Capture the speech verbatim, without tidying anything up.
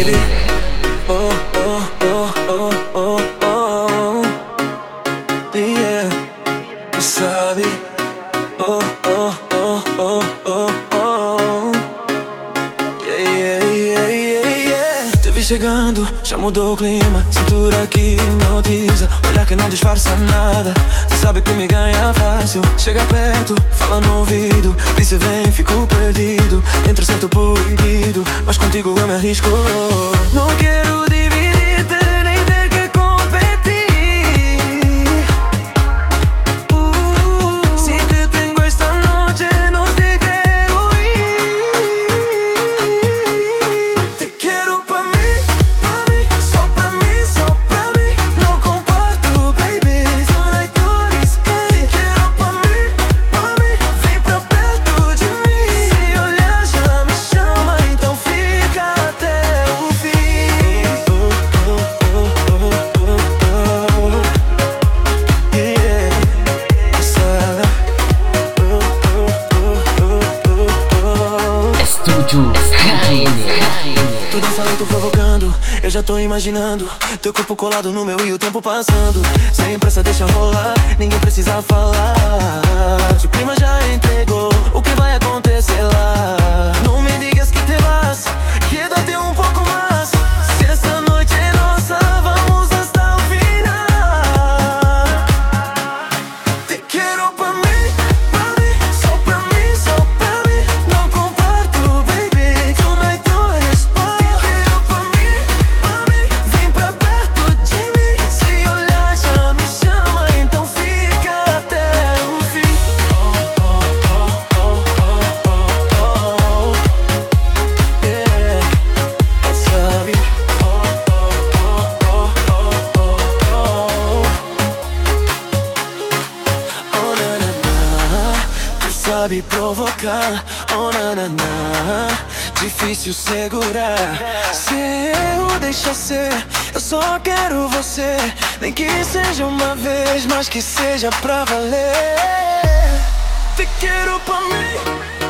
baby. Oh, oh, oh, oh, oh, oh. Yeah, tu sabe. Oh, oh, oh, oh, oh, oh. Yeah, yeah, yeah, yeah, yeah. Te vi chegando, já mudou o clima. Cintura que hipnotiza, olhar que não disfarça nada. Cê sabe que me ganha fácil. Chega perto, fala no ouvido. E cê vem, fico perdido. Entre certo proibido, mas contigo eu me arrisco. Não quero dividir-te, nem ter que competir. uh, Si te tengo esta noche, no te quiero ir. Te quiero pa' mí, pa' mí, só pra mí, só pra mí. Não comparto, baby, tonight you're sky. Te quero pa' mí, pa' mí, vem pra perto de mim. Se olhar já me chama, então fica até o fim. Oh, oh, oh, oh, oh, oh. Yeah, sabe? Oh, oh, oh, oh, oh, oh. Estúdio Skyline. Tudo falando, tô provocando, eu já tô imaginando. Teu corpo colado no meu e o tempo passando. Sem pressa, deixa rolar, ninguém precisa falar. Se o clima já entregou, o que vai acontecer lá? Não me digas que te vas, quédate um pouco mais. Se essa noite é nossa, vamos hasta o final. Te quero pa' mí, pa' mí, só pra mí, só pra mí. Não comparto, baby, tonight you're spa. Te quero pa' mí, pa' mí, vem pra perto de mim. Se olhar já me chama, então fica até o fim. Oh, oh, oh, oh, oh, oh, oh. Yeah, sabe? Oh, oh, oh, oh, oh, oh, oh. Oh, na, na, na. Tu sabe provocar. Oh, na, na, na. Difícil segurar. Se eu deixar ser, eu só quero você. Nem que seja uma vez, mas que seja pra valer. Te quero pra mim,